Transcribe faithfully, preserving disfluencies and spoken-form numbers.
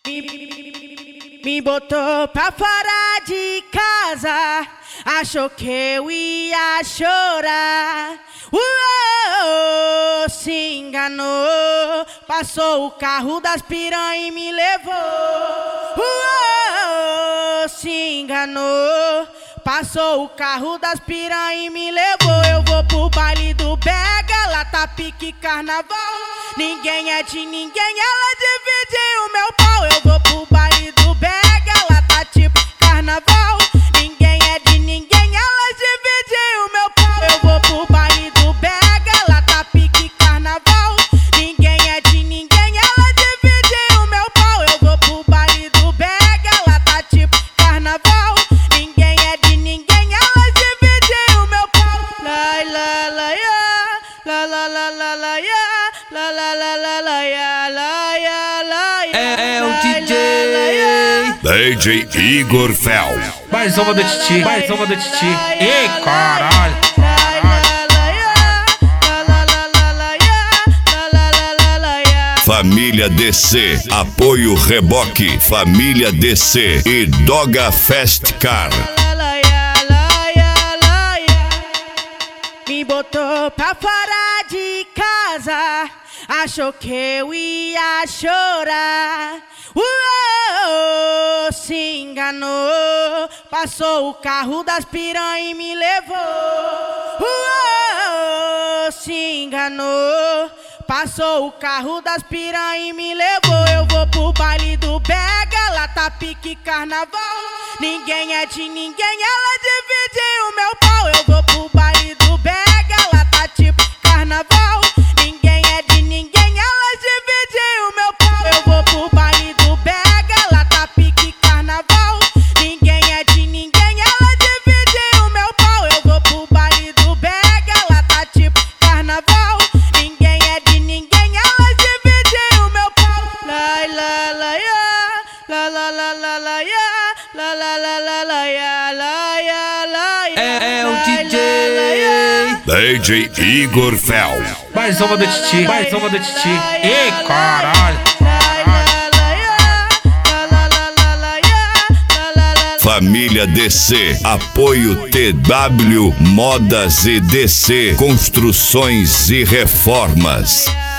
Me, me botou pra fora de casa, achou que eu ia chorar. Uou, se enganou, passou o carro das piranha e me levou. Uou, se enganou, passou o carro das piranha e me levou. Eu vou pro baile do Bega, lá tá pique carnaval. Ninguém é de ninguém, ela divide o meu pau. Eu vou pro baile do Bega, lá tá tipo carnaval. Ninguém é de ninguém, ela divide o meu pau. Eu vou pro baile do Bega, lá tá pique carnaval. Ninguém é de ninguém, ela divide o meu pau. Eu vou pro baile do Bega, lá tá tipo carnaval. Ninguém é de ninguém, ela divide o meu pau. La la la ya, la la la la la ya. La la la la la ya, la ya, la ya. É, é o D J D J Igor Fel. Mais uma do Titi, mais uma do Titi. Ei, caralho. Família D C, apoio Reboque, Família D C e Doga Fast Car. Me botou pra fora de casa, achou que eu ia chorar. Uou, se enganou, passou o carro das piranha e me levou. Uou, se enganou, passou o carro das piranha e me levou. Eu vou pro baile do Bega, lá tá pique carnaval. Ninguém é de ninguém, ela divide o meu pau. Eu vou pro baile do Bega, lá tá tipo carnaval. Ninguém é de ninguém, ela divide o meu pau. Eu vou pro baile do Bega, lá tá pique carnaval. Ninguém é de ninguém, ela divide o meu pau. Eu vou pro baile do Bega, lá tá tipo carnaval. Ninguém é de ninguém, ela divide o meu pau. La la la ya, la la la la la ya, la la la la la ya, la ya, la ya. É, é o D J D J Igor Fel. Mais uma do Titi, mais uma do Titi. Ei, caralho. Família D C, apoio T W Modas e D C Construções e Reformas.